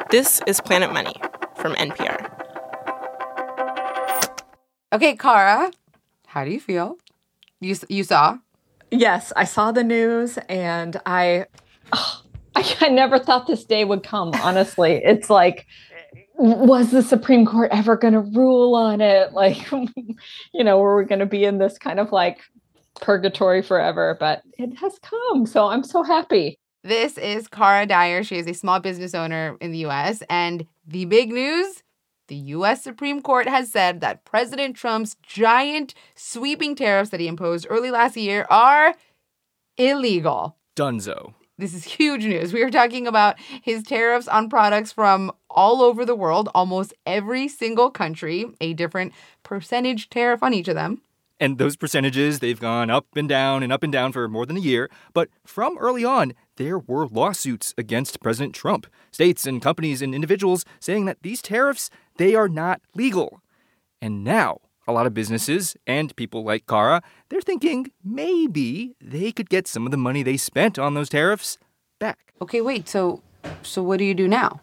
This is Planet Money from NPR. Okay, Kara, how do you feel? You saw? Yes, I saw the news, and I never thought this day would come, honestly. It's like, was the Supreme Court ever going to rule on it? Like, were we going to be in this kind of like purgatory forever? But it has come, so I'm so happy. This is Kara Dyer. She is a small business owner in the U.S. And the big news, the U.S. Supreme Court has said that President Trump's giant sweeping tariffs that he imposed early last year are illegal. Dunzo. This is huge news. We are talking about his tariffs on products from all over the world, almost every single country, a different percentage tariff on each of them. And those percentages, they've gone up and down for more than a year. But from early on, there were lawsuits against President Trump. States and companies and individuals saying that these tariffs, they are not legal. And now, a lot of businesses and people like Kara, they're thinking maybe they could get some of the money they spent on those tariffs back. Okay, wait, so what do you do now?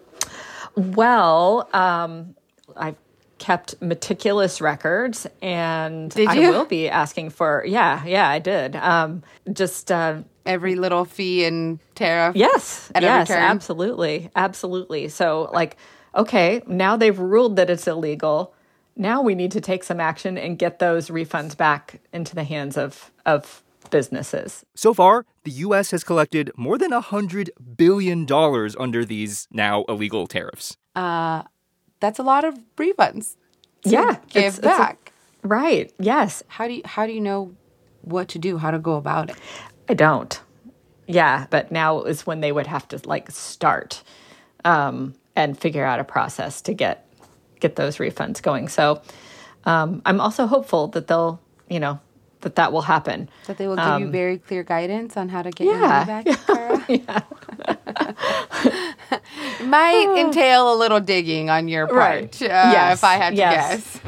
Well, I've kept meticulous records, and Did you? I will be asking for, yeah, I did. Every little fee and tariff? Yes, at every turn? absolutely. So, okay, now they've ruled that it's illegal. Now we need to take some action and get those refunds back into the hands of businesses. So far, the U.S. has collected more than $100 billion under these now illegal tariffs. That's a lot of refunds to give back. Right, yes. How do you know what to do, how to go about it? I don't. Yeah, but now is when they would have to start and figure out a process to get those refunds going. So I'm also hopeful that they'll, that will happen. That they will give you very clear guidance on how to get your money back, Kara? Yeah. It might entail a little digging on your part, right. Yes. if I had to guess.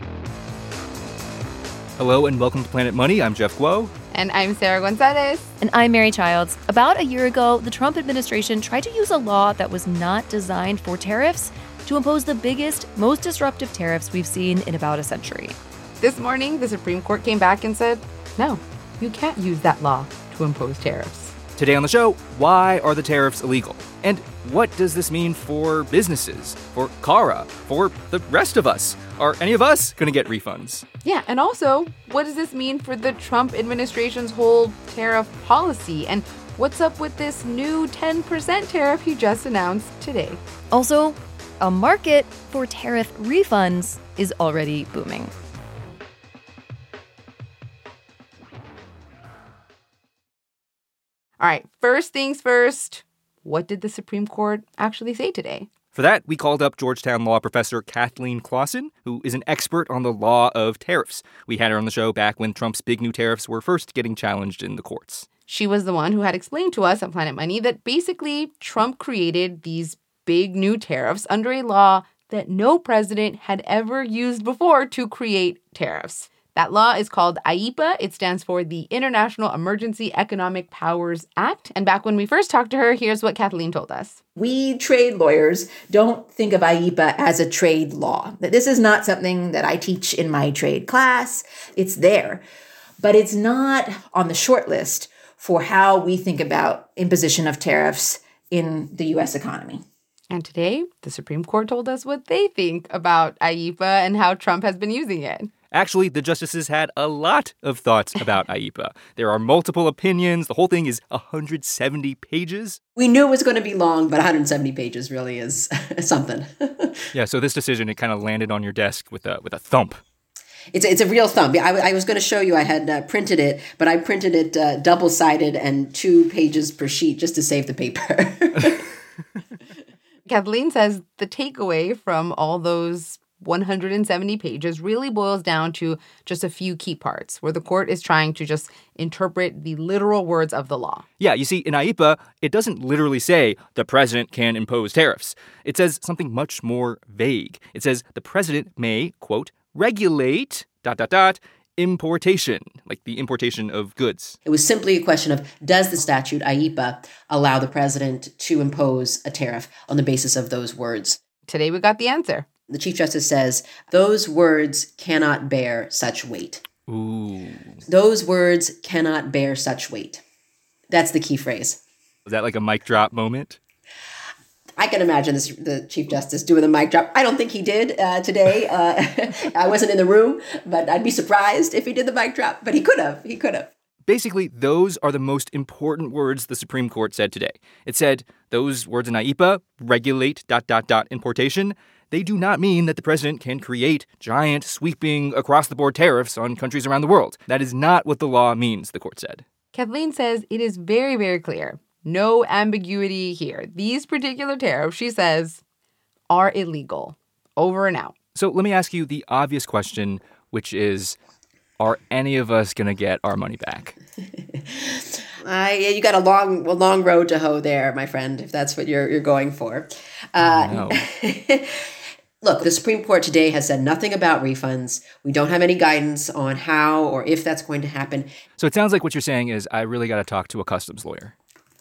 Hello and welcome to Planet Money. I'm Jeff Guo. And I'm Sarah Gonzalez. And I'm Mary Childs. About a year ago, the Trump administration tried to use a law that was not designed for tariffs to impose the biggest, most disruptive tariffs we've seen in about a century. This morning, the Supreme Court came back and said, no, you can't use that law to impose tariffs. Today on the show, why are the tariffs illegal? And what does this mean for businesses, for Kara, for the rest of us? Are any of us going to get refunds? Yeah, and also, what does this mean for the Trump administration's whole tariff policy? And what's up with this new 10% tariff he just announced today? Also, a market for tariff refunds is already booming. All right, first things first, what did the Supreme Court actually say today? For that, we called up Georgetown law professor Kathleen Clausen, who is an expert on the law of tariffs. We had her on the show back when Trump's big new tariffs were first getting challenged in the courts. She was the one who had explained to us on Planet Money that basically Trump created these big new tariffs under a law that no president had ever used before to create tariffs. That law is called IEEPA. It stands for the International Emergency Economic Powers Act. And back when we first talked to her, here's what Kathleen told us. We trade lawyers don't think of IEEPA as a trade law. This is not something that I teach in my trade class. It's there, but it's not on the short list for how we think about imposition of tariffs in the U.S. economy. And today, the Supreme Court told us what they think about IEEPA and how Trump has been using it. Actually, the justices had a lot of thoughts about IEEPA. There are multiple opinions. The whole thing is 170 pages. We knew it was going to be long, but 170 pages really is something. Yeah, so this decision, it kind of landed on your desk with a thump. It's a real thump. I was going to show you, I had printed it, but I printed it double-sided and 2 pages per sheet just to save the paper. Kathleen says the takeaway from all those 170 pages really boils down to just a few key parts where the court is trying to just interpret the literal words of the law. Yeah, you see, in IEEPA, it doesn't literally say the president can impose tariffs. It says something much more vague. It says the president may, quote, regulate, ... importation, like the importation of goods. It was simply a question of, does the statute, IEEPA, allow the president to impose a tariff on the basis of those words? Today we got the answer. The Chief Justice says, those words cannot bear such weight. Ooh. Those words cannot bear such weight. That's the key phrase. Was that like a mic drop moment? I can imagine the Chief Justice doing the mic drop. I don't think he did today. I wasn't in the room, but I'd be surprised if he did the mic drop. But he could have. He could have. Basically, those are the most important words the Supreme Court said today. It said those words in IEEPA, regulate ... importation, they do not mean that the president can create giant, sweeping, across-the-board tariffs on countries around the world. That is not what the law means, the court said. Kathleen says it is very, very clear. No ambiguity here. These particular tariffs, she says, are illegal. Over and out. So let me ask you the obvious question, which is, are any of us going to get our money back? You got a long road to hoe there, my friend, if that's what you're going for. No. Look, the Supreme Court today has said nothing about refunds. We don't have any guidance on how or if that's going to happen. So it sounds like what you're saying is I really got to talk to a customs lawyer.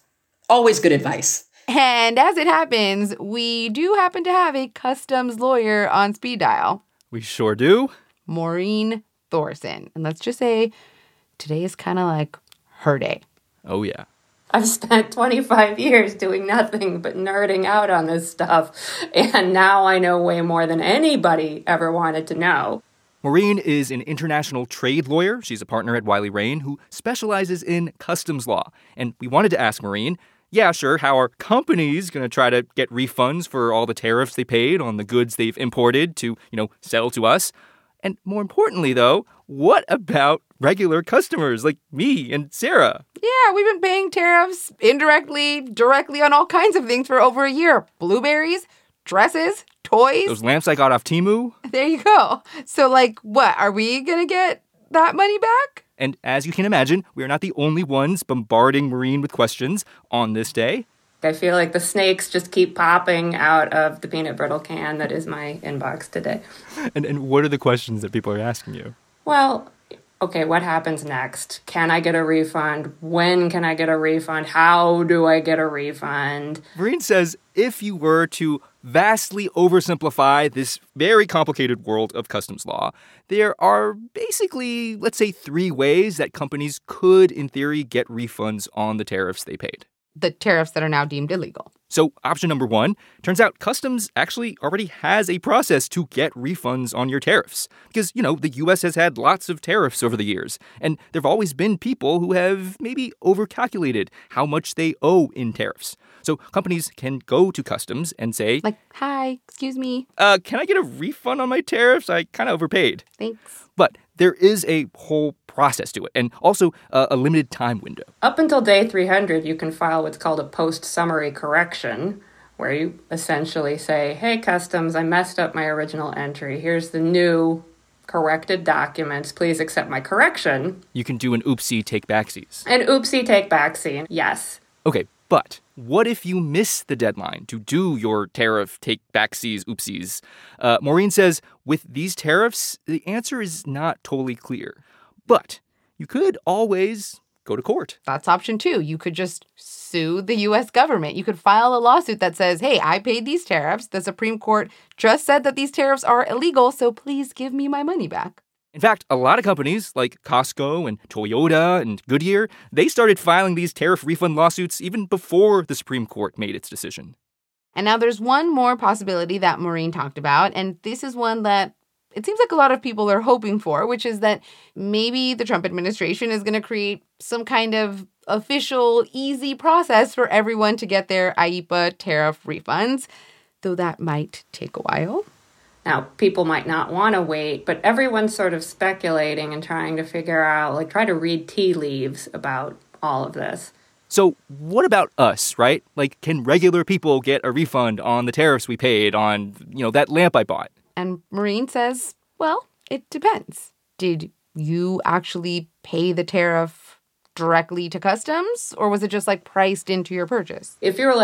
Always good advice. And as it happens, we do happen to have a customs lawyer on speed dial. We sure do. Maureen Thorson. And let's just say today is kind of like her day. Oh, yeah. I've spent 25 years doing nothing but nerding out on this stuff, and now I know way more than anybody ever wanted to know. Maureen is an international trade lawyer. She's a partner at Wiley Rain who specializes in customs law. And we wanted to ask Maureen, yeah, sure, how are companies going to try to get refunds for all the tariffs they paid on the goods they've imported to, sell to us? And more importantly, though, what about regular customers like me and Sarah? Yeah, we've been paying tariffs indirectly, directly on all kinds of things for over a year. Blueberries, dresses, toys. Those lamps I got off Temu. There you go. So, what? Are we going to get that money back? And as you can imagine, we are not the only ones bombarding Maureen with questions on this day. I feel like the snakes just keep popping out of the peanut brittle can that is my inbox today. And what are the questions that people are asking you? Well, okay, what happens next? Can I get a refund? When can I get a refund? How do I get a refund? Maureen says if you were to vastly oversimplify this very complicated world of customs law, there are basically, let's say, 3 ways that companies could, in theory, get refunds on the tariffs they paid. The tariffs that are now deemed illegal. So option number 1, turns out customs actually already has a process to get refunds on your tariffs. Because, the U.S. has had lots of tariffs over the years. And there have always been people who have maybe overcalculated how much they owe in tariffs. So companies can go to customs and say, hi, excuse me. Can I get a refund on my tariffs? I kind of overpaid. Thanks. But there is a whole process to it, and also a limited time window. Up until day 300, you can file what's called a post-summary correction, where you essentially say, hey, customs, I messed up my original entry. Here's the new corrected documents. Please accept my correction. You can do an oopsie take backsies. An oopsie take backsie, yes. Okay, but what if you miss the deadline to do your tariff take backsies, oopsies? Maureen says with these tariffs, the answer is not totally clear. But you could always go to court. That's option 2. You could just sue the U.S. government. You could file a lawsuit that says, hey, I paid these tariffs. The Supreme Court just said that these tariffs are illegal, so please give me my money back. In fact, a lot of companies like Costco and Toyota and Goodyear, they started filing these tariff refund lawsuits even before the Supreme Court made its decision. And now there's one more possibility that Maureen talked about, and this is one that it seems like a lot of people are hoping for, which is that maybe the Trump administration is going to create some kind of official, easy process for everyone to get their IEEPA tariff refunds, though that might take a while. Now, people might not want to wait, but everyone's sort of speculating and trying to figure out, try to read tea leaves about all of this. So what about us, right? Can regular people get a refund on the tariffs we paid on, that lamp I bought? And Maureen says, well, it depends. Did you actually pay the tariff directly to customs, or was it just priced into your purchase? If you're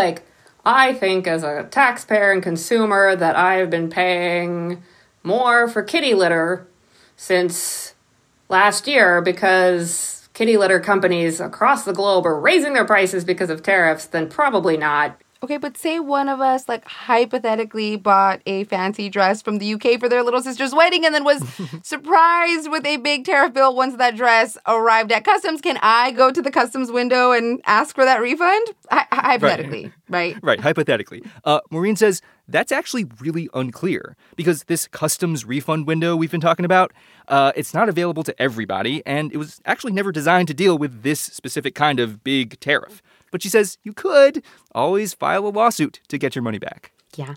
I think as a taxpayer and consumer that I've been paying more for kitty litter since last year because kitty litter companies across the globe are raising their prices because of tariffs, then probably not. Okay, but say one of us, like, hypothetically bought a fancy dress from the UK for their little sister's wedding and then was surprised with a big tariff bill once that dress arrived at customs. Can I go to the customs window and ask for that refund? Hypothetically, right? Right, hypothetically. Maureen says that's actually really unclear because this customs refund window we've been talking about, it's not available to everybody, and it was actually never designed to deal with this specific kind of big tariff. But she says you could always file a lawsuit to get your money back. Yeah.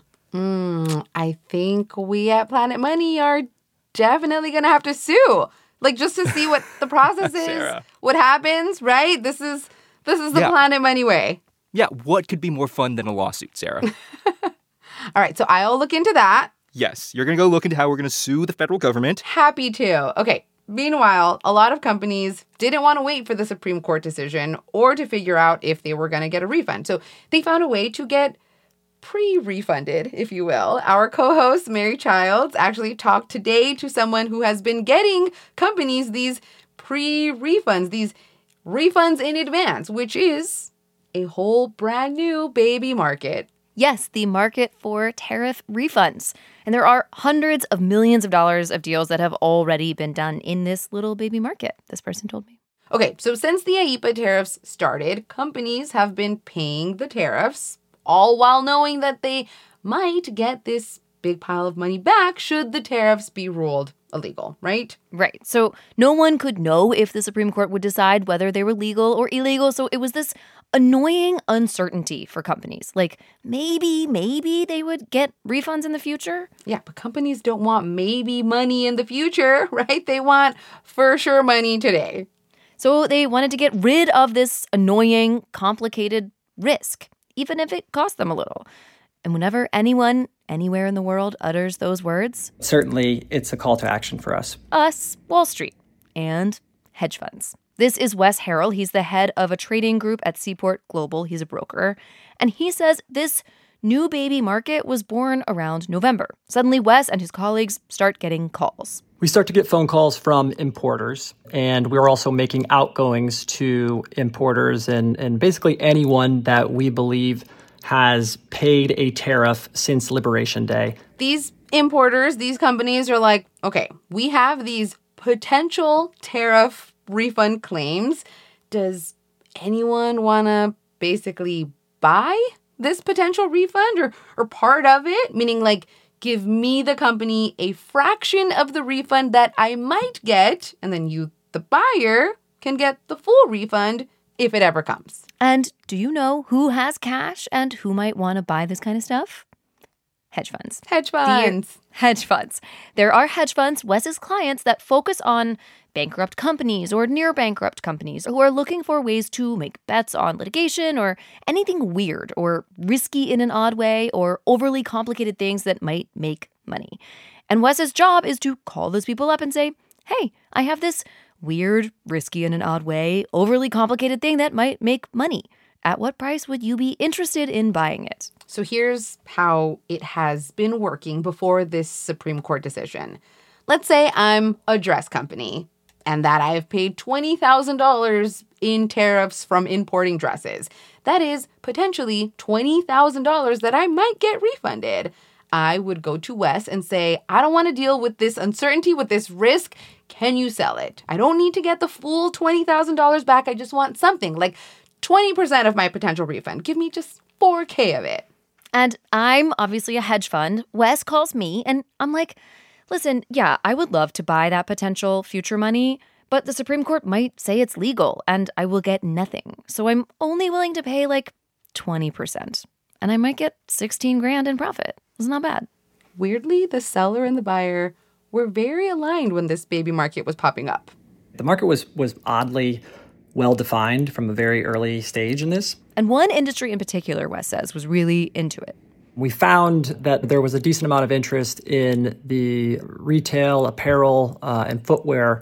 I think we at Planet Money are definitely going to have to sue. Like, just to see what the process is, Sarah. What happens, right? This is the Planet Money way. Yeah, what could be more fun than a lawsuit, Sarah? All right, so I'll look into that. Yes, you're going to go look into how we're going to sue the federal government. Happy to. Okay. Meanwhile, a lot of companies didn't want to wait for the Supreme Court decision or to figure out if they were going to get a refund. So they found a way to get pre-refunded, if you will. Our co-host, Mary Childs, actually talked today to someone who has been getting companies these pre-refunds, these refunds in advance, which is a whole brand new baby market. Yes, the market for tariff refunds. And there are hundreds of millions of dollars of deals that have already been done in this little baby market, this person told me. Okay, so since the IEEPA tariffs started, companies have been paying the tariffs, all while knowing that they might get this big pile of money back should the tariffs be ruled illegal, right? Right. So no one could know if the Supreme Court would decide whether they were legal or illegal. So it was this annoying uncertainty for companies. Like, maybe they would get refunds in the future. Yeah, but companies don't want maybe money in the future, right? They want for sure money today. So they wanted to get rid of this annoying, complicated risk, even if it cost them a little. And whenever anyone, anywhere in the world utters those words, certainly it's a call to action for us. Us, Wall Street, and hedge funds. This is Wes Harrell. He's the head of a trading group at Seaport Global. He's a broker. And he says this new baby market was born around November. Suddenly, Wes and his colleagues start getting calls. We start to get phone calls from importers, and we're also making outgoings to importers and basically anyone that we believe has paid a tariff since Liberation Day. These importers, these companies are like, okay, we have these potential tariff refund claims. Does anyone want to basically buy this potential refund or part of it? Meaning, like, give me, the company, a fraction of the refund that I might get, and then you, the buyer, can get the full refund if it ever comes. And do you know who has cash and who might want to buy this kind of stuff? Hedge funds. Hedge funds. Hedge funds. There are hedge funds, Wes's clients, that focus on bankrupt companies or near bankrupt companies who are looking for ways to make bets on litigation or anything weird or risky in an odd way or overly complicated things that might make money. And Wes's job is to call those people up and say, hey, I have this weird, risky in an odd way, overly complicated thing that might make money. At what price would you be interested in buying it? So here's how it has been working before this Supreme Court decision. Let's say I'm a dress company and that I have paid $20,000 in tariffs from importing dresses. That is potentially $20,000 that I might get refunded. I would go to Wes and say, I don't want to deal with this uncertainty, with this risk. Can you sell it? I don't need to get the full $20,000 back. I just want something like 20% of my potential refund. Give me just $4,000 of it. And I'm obviously a hedge fund. Wes calls me and I'm like, listen, yeah, I would love to buy that potential future money, but the Supreme Court might say it's legal and I will get nothing. So I'm only willing to pay like 20%. And I might get $16,000 in profit. It's not bad. Weirdly, the seller and the buyer were very aligned when this baby market was popping up. The market was oddly well-defined from a very early stage in this. And one industry in particular, Wes says, was really into it. We found that there was a decent amount of interest in the retail, apparel, and footwear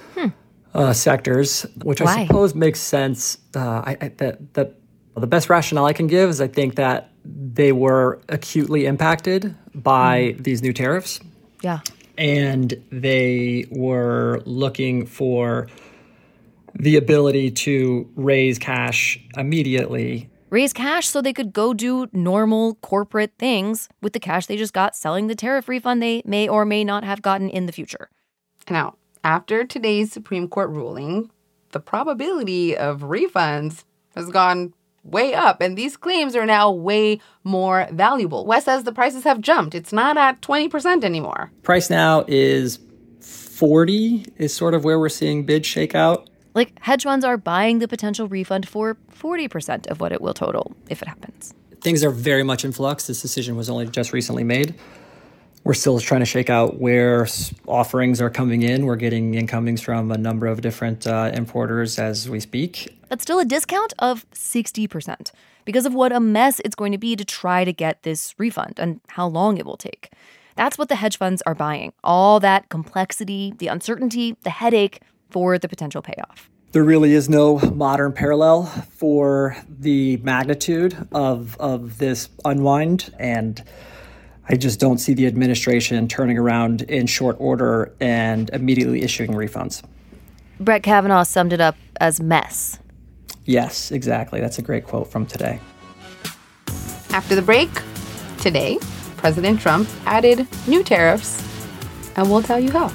sectors, which Why? I suppose makes sense. The best rationale I can give is I think that they were acutely impacted by these new tariffs. Yeah. and they were looking for the ability to raise cash immediately. Raise cash so they could go do normal corporate things with the cash they just got selling the tariff refund they may or may not have gotten in the future. Now, after today's Supreme Court ruling, the probability of refunds has gone way up, and these claims are now way more valuable. Wes says the prices have jumped. It's not at 20% anymore. Price now is 40 is sort of where we're seeing bids shake out. Like, hedge funds are buying the potential refund for 40% of what it will total if it happens. Things are very much in flux. This decision was only just recently made. We're still trying to shake out where offerings are coming in. We're getting incomings from a number of different importers as we speak. That's still a discount of 60% because of what a mess it's going to be to try to get this refund and how long it will take. That's what the hedge funds are buying. All that complexity, the uncertainty, the headache for the potential payoff. There really is no modern parallel for the magnitude of this unwind, and I just don't see the administration turning around in short order and immediately issuing refunds. Brett Kavanaugh summed it up as mess. Yes, exactly. That's a great quote from today. After the break, today, President Trump added new tariffs, and we'll tell you how.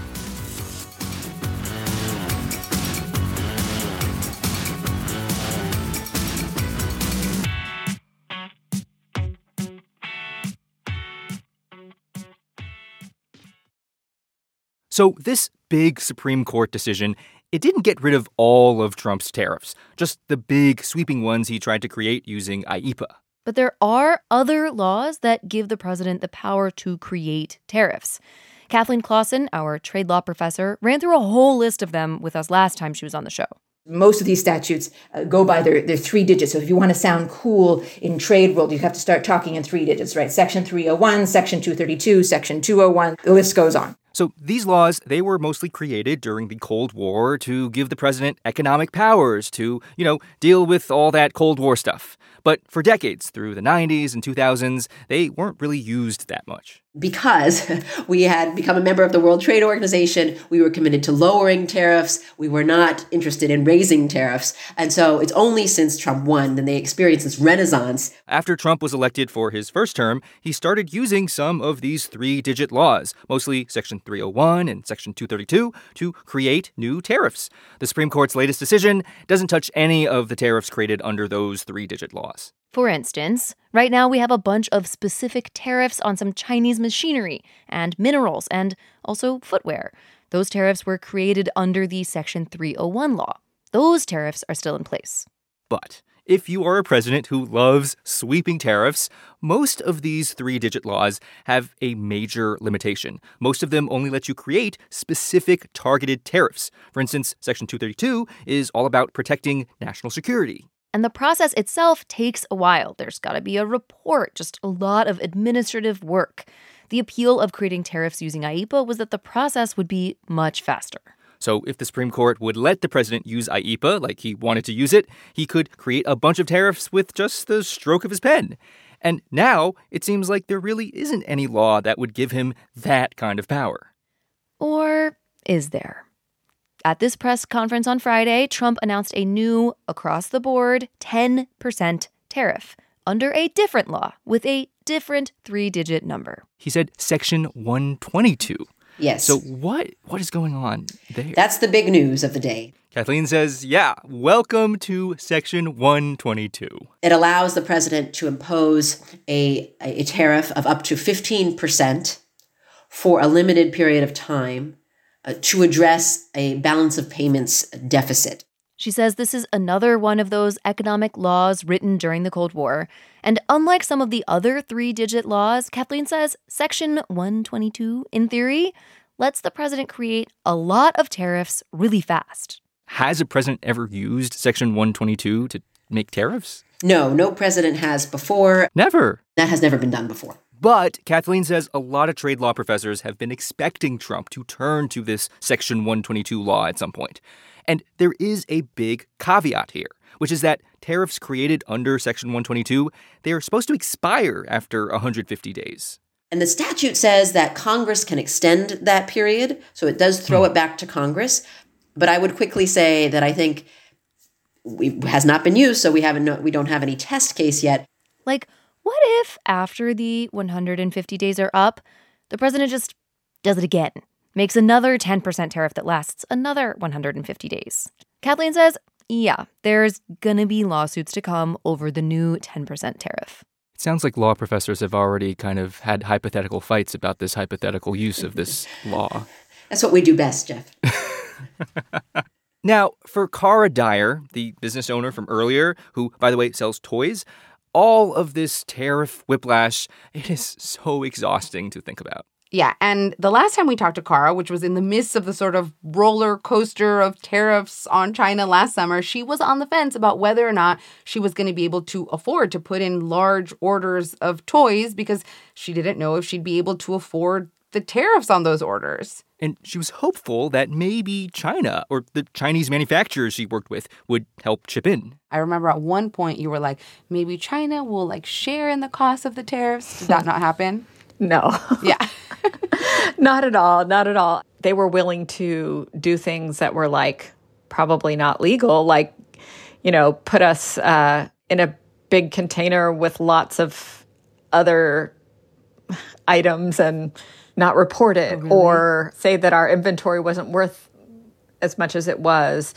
So this big Supreme Court decision, it didn't get rid of all of Trump's tariffs, just the big sweeping ones he tried to create using IEEPA. But there are other laws that give the president the power to create tariffs. Kathleen Clausen, our trade law professor, ran through a whole list of them with us last time she was on the show. Most of these statutes go by their 3 digits. So if you want to sound cool in trade world, you have to start talking in 3 digits, right? Section 301, Section 232, Section 201, the list goes on. So these laws, they were mostly created during the Cold War to give the president economic powers to, deal with all that Cold War stuff. But for decades, through the 90s and 2000s, they weren't really used that much. Because we had become a member of the World Trade Organization, we were committed to lowering tariffs. We were not interested in raising tariffs. And so it's only since Trump won that they experienced this renaissance. After Trump was elected for his first term, he started using some of these 3-digit laws, mostly Section 301 and Section 232, to create new tariffs. The Supreme Court's latest decision doesn't touch any of the tariffs created under those 3-digit laws. For instance, right now we have a bunch of specific tariffs on some Chinese machinery and minerals and also footwear. Those tariffs were created under the Section 301 law. Those tariffs are still in place. But if you are a president who loves sweeping tariffs, most of these 3-digit laws have a major limitation. Most of them only let you create specific targeted tariffs. For instance, Section 232 is all about protecting national security. And the process itself takes a while. There's got to be a report, just a lot of administrative work. The appeal of creating tariffs using IEEPA was that the process would be much faster. So if the Supreme Court would let the president use IEEPA like he wanted to use it, he could create a bunch of tariffs with just the stroke of his pen. And now it seems like there really isn't any law that would give him that kind of power. Or is there? At this press conference on Friday, Trump announced a new, across-the-board 10% tariff under a different law with a different 3-digit number. He said Section 122. Yes. So what is going on there? That's the big news of the day. Kathleen says, welcome to Section 122. It allows the president to impose a tariff of up to 15% for a limited period of time to address a balance of payments deficit. She says this is another one of those economic laws written during the Cold War. And unlike some of the other 3-digit laws, Kathleen says Section 122, in theory, lets the president create a lot of tariffs really fast. Has a president ever used Section 122 to make tariffs? No president has before. Never. That has never been done before. But Kathleen says a lot of trade law professors have been expecting Trump to turn to this Section 122 law at some point. And there is a big caveat here, which is that tariffs created under Section 122, they are supposed to expire after 150 days. And the statute says that Congress can extend that period. So it does throw it back to Congress. But I would quickly say that I think it has not been used, so we don't have any test case yet. Like, what if after the 150 days are up, the president just does it again, makes another 10% tariff that lasts another 150 days? Kathleen says, yeah, there's gonna be lawsuits to come over the new 10% tariff. It sounds like law professors have already kind of had hypothetical fights about this hypothetical use of this law. That's what we do best, Jeff. Now, for Kara Dyer, the business owner from earlier, who, by the way, sells toys, all of this tariff whiplash, it is so exhausting to think about. Yeah, and the last time we talked to Kara, which was in the midst of the sort of roller coaster of tariffs on China last summer, she was on the fence about whether or not she was going to be able to afford to put in large orders of toys because she didn't know if she'd be able to afford the tariffs on those orders. And she was hopeful that maybe China or the Chinese manufacturers she worked with would help chip in. I remember at one point you were like, maybe China will share in the cost of the tariffs. Did that not happen? No. Yeah. Not at all. Not at all. They were willing to do things that were probably not legal, put us in a big container with lots of other items and not report it, really? Or say that our inventory wasn't worth as much as it was.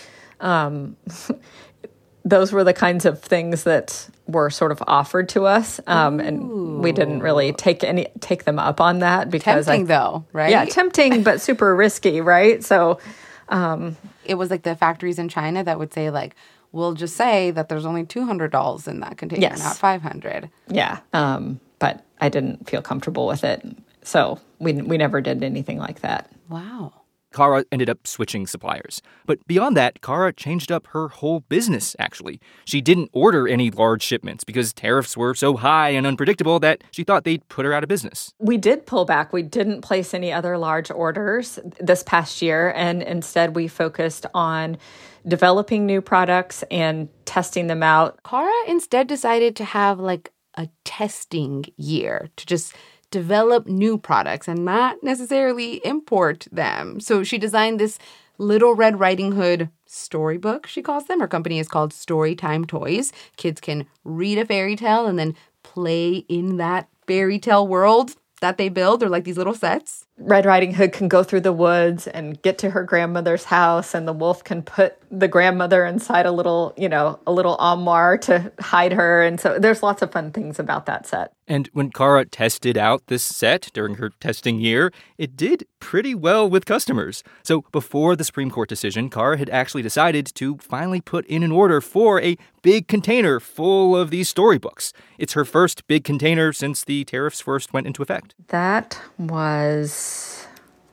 Those were the kinds of things that were sort of offered to us, and we didn't really take them up on that because tempting though, right? Yeah, tempting but super risky, right? So it was the factories in China that would say we'll just say that there's only $200 in that container, yes, not $500. Yeah, but I didn't feel comfortable with it, so we never did anything like that. Wow. Kara ended up switching suppliers. But beyond that, Kara changed up her whole business, actually. She didn't order any large shipments because tariffs were so high and unpredictable that she thought they'd put her out of business. We did pull back. We didn't place any other large orders this past year, and instead we focused on developing new products and testing them out. Kara instead decided to have a testing year to just develop new products and not necessarily import them. So she designed this Little Red Riding Hood storybook, she calls them. Her company is called Storytime Toys. Kids can read a fairy tale and then play in that fairy tale world that they build. They're like these little sets. Red Riding Hood can go through the woods and get to her grandmother's house, and the wolf can put the grandmother inside a little armoire to hide her. And so there's lots of fun things about that set. And when Kara tested out this set during her testing year, it did pretty well with customers. So before the Supreme Court decision, Kara had actually decided to finally put in an order for a big container full of these storybooks. It's her first big container since the tariffs first went into effect. That was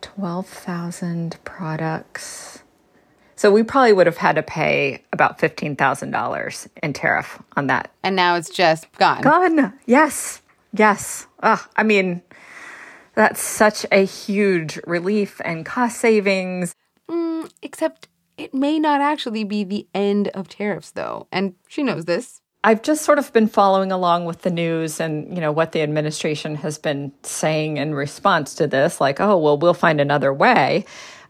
12,000 products. So we probably would have had to pay about $15,000 in tariff on that. And now it's just gone. Gone. Yes. Yes. That's such a huge relief and cost savings. Except it may not actually be the end of tariffs, though. And she knows this. I've just sort of been following along with the news and, what the administration has been saying in response to this, we'll find another way.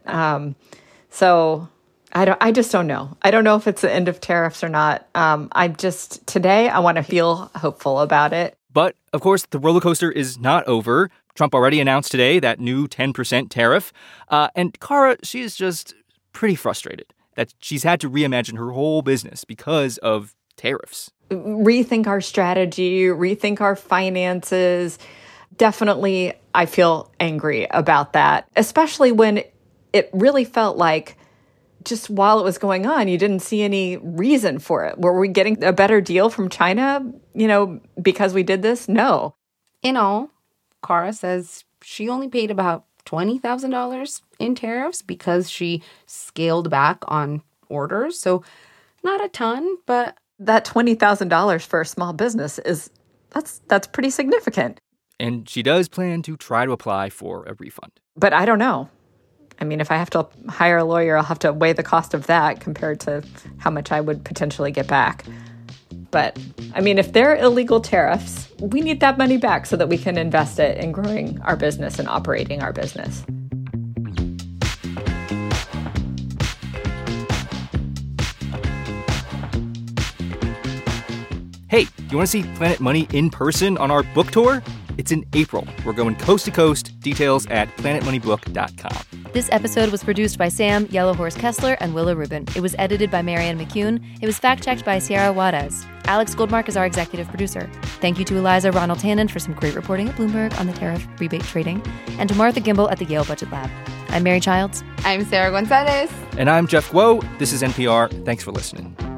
So I just don't know. I don't know if it's the end of tariffs or not. Today I want to feel hopeful about it. But, of course, the roller coaster is not over. Trump already announced today that new 10% tariff. And Kara, she is just pretty frustrated that she's had to reimagine her whole business because of tariffs. Rethink our strategy, rethink our finances. Definitely, I feel angry about that, especially when it really felt like just while it was going on, you didn't see any reason for it. Were we getting a better deal from China, because we did this? No. In all, Kara says she only paid about $20,000 in tariffs because she scaled back on orders. So not a ton, but that $20,000 for a small business that's pretty significant. And she does plan to try to apply for a refund. But I don't know. If I have to hire a lawyer, I'll have to weigh the cost of that compared to how much I would potentially get back. But I mean, if they're illegal tariffs, we need that money back so that we can invest it in growing our business and operating our business. Hey, you want to see Planet Money in person on our book tour? It's in April. We're going coast to coast. Details at planetmoneybook.com. This episode was produced by Sam Yellowhorse Kessler and Willa Rubin. It was edited by Marianne McCune. It was fact-checked by Sierra Juarez. Alex Goldmark is our executive producer. Thank you to Eliza Ronald-Tannen for some great reporting at Bloomberg on the tariff rebate trading, and to Martha Gimbel at the Yale Budget Lab. I'm Mary Childs. I'm Sarah Gonzalez. And I'm Jeff Guo. This is NPR. Thanks for listening.